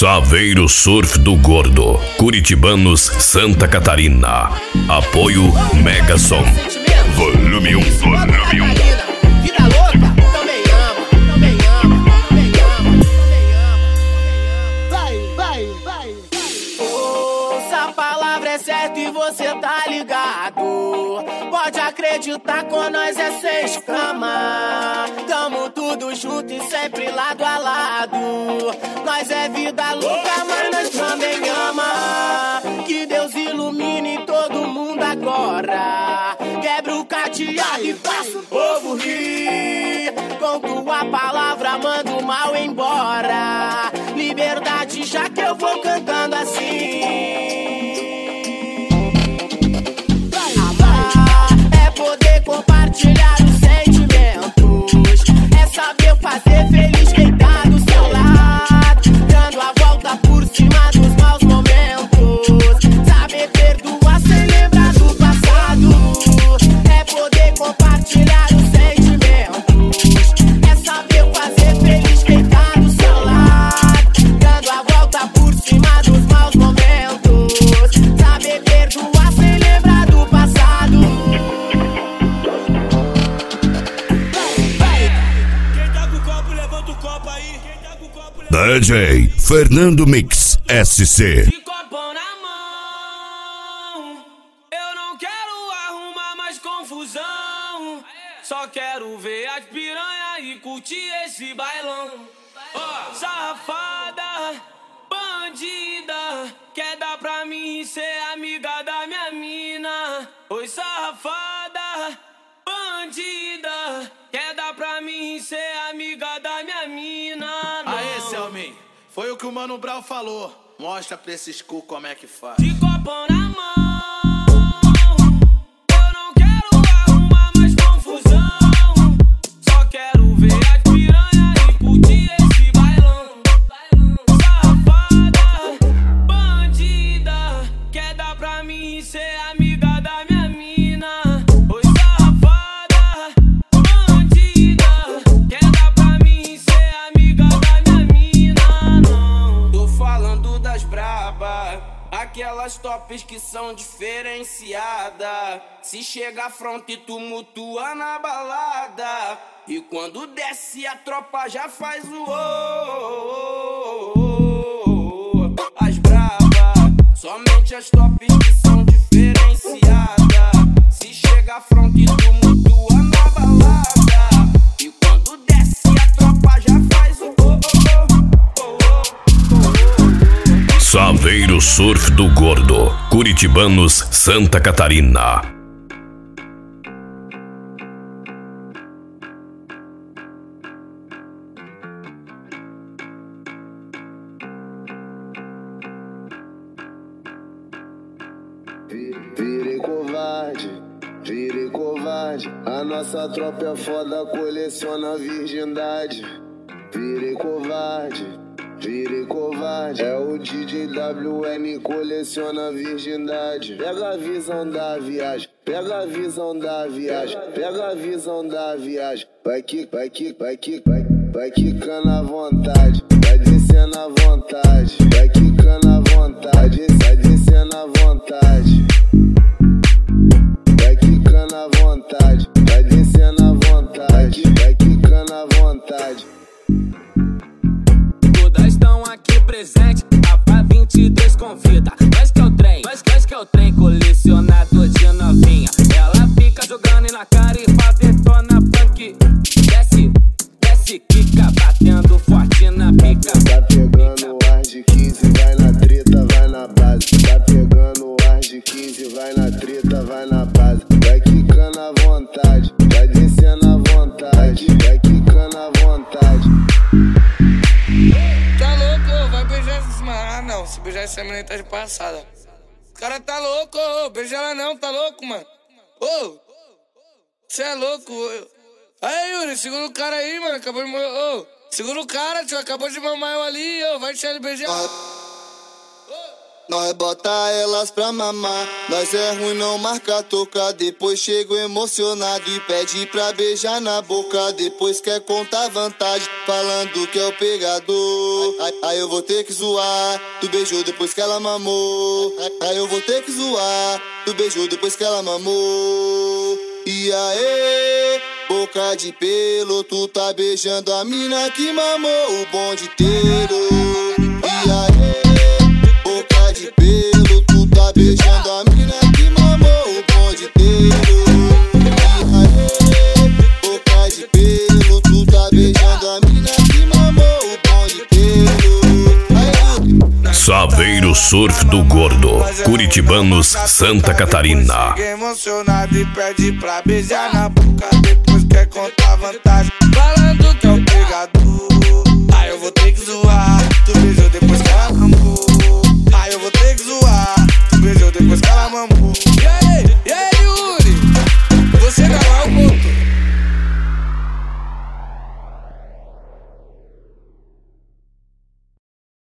Saveiro Surf do Gordo, Curitibanos, Santa Catarina. Apoio Mega Som. Volume 1, volume 1. Vida louca, também ama, também ama, também ama, também ama. Vai. Ouça, a palavra é certa e você tá ligado. Pode acreditar, com nós é sem escama. Tamo tudo junto e sempre lado a lado. Nós é vida louca, mas nós também ama. Que Deus ilumine todo mundo agora. Quebra o cadeado e faça o povo rir. Com tua palavra manda o mal embora. Liberdade, já que eu vou cantando assim. É poder compartilhar os sentimentos. É saber fazer feliz quem tá do seu lado. Dando a volta por cima dos maus momentos. Saber perdoar sem lembrar do passado. É poder compartilhar os sentimentos. É saber fazer feliz quem tá do seu lado. Dando a volta por cima dos maus momentos. Saber perdoar sem lembrar do passado. Quem tá com o copo, levanta o copo aí. DJ Fernando Mix SC. De copão na mão, eu não quero arrumar mais confusão. Só quero ver as piranha e curtir esse bailão. Ó, safada, bandida, quer dar pra mim ser amiga da minha mina. Oi, safada, bandida, quer dar pra mim ser amiga da minha mina. Não. Aê, Selmin, foi o que o Mano Brown falou. Mostra pra esses cu como é que faz. De copão na mão, eu não quero arrumar mais confusão. Só quero ver as piranha e curtir esse bailão. Safada, bandida, quer dar pra mim ser amiga da minha mina. Oi, safada, bandida, quer dar pra mim ser amiga da minha mina. Não, tô falando das braba, aquelas tops que são diferenciadas. Se chega à fronte, tumultua na balada. E quando desce a tropa já faz o ô. As braba, somente as tops que são diferenciadas. Se chega à fronte, tumultua na balada. E quando desce a tropa já faz o ô. Saveiro Surf do Gordo, Curitibanos, Santa Catarina. Virei covarde, a nossa tropa é foda, coleciona virgindade. Virei covarde, é o DJ WN, coleciona virgindade. Pega a visão da viagem, pega a visão da viagem, pega a visão da viagem. Vai quicando à vontade, vai descendo à vontade, vai quicando à vontade, vai descendo à vontade. Vai quicando à vontade, vai descendo à vontade, vai quicando à vontade. Todas estão aqui presentes, a 22 convida. Nós que é o trem, nós que é o trem, colecionador de novinha. Ela fica jogando na cara e faz detona funk. Desce, quica, batendo forte na pica. Tá pegando ar de 15, vai na treta, vai na base. Tá pegando ar de 15, vai na treta, vai na base. Vai quicando à vontade, vai descendo à vontade, vai quicando à vontade. Tá louco, vai beijar essa mano. Ah não, se beijar essa menina tá de passada. O cara tá louco, beija ela não, tá louco, mano. Ô, cê é louco. Aí, Yuri, segura o cara aí, mano, acabou de morrer. Ô, segura o cara, tio, acabou de mamar eu ali, ô, vai deixar ele beijar. Nós bota elas pra mamar. Nós é ruim, não marca toca. Depois chego emocionado e pede pra beijar na boca. Depois quer contar vantagem, falando que é o pegador. Aí eu vou ter que zoar. Tu beijou depois que ela mamou. Aí eu vou ter que zoar. Tu beijou depois que ela mamou. E aí, boca de pelo, tu tá beijando a mina que mamou o bonde inteiro. E aí, boca de pelo, tu tá beijando a mina que mamou o bonde inteiro. E aí, boca de pelo, tu tá beijando a mina que mamou o bonde inteiro. Saveiro Surf do Gordo, Curitibanos, Santa Catarina. Chega emocionado e pede pra beijar na boca. Depois quer contar vantagem, falando que é